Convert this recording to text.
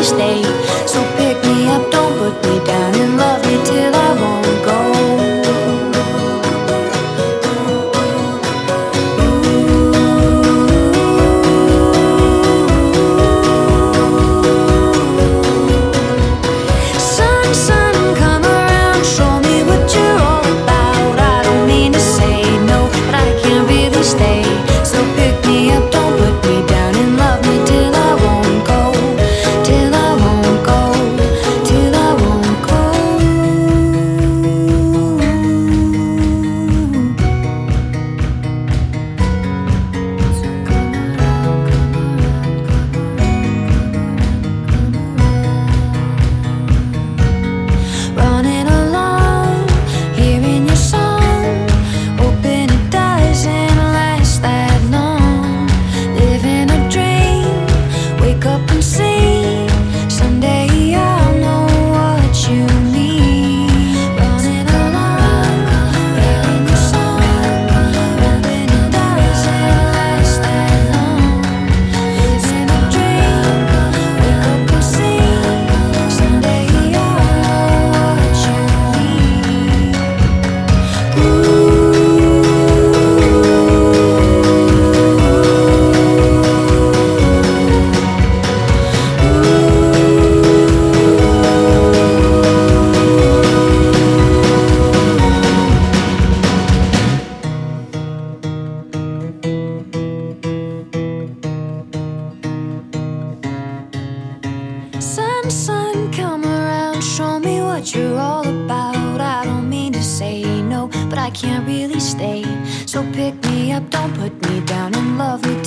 stay. So pick me up, don't put me down, and love me till I won't go. Sun, come around, show me what you're all about. I don't mean to say no, but I can't really stay. So pick me up, don't put me down, and love me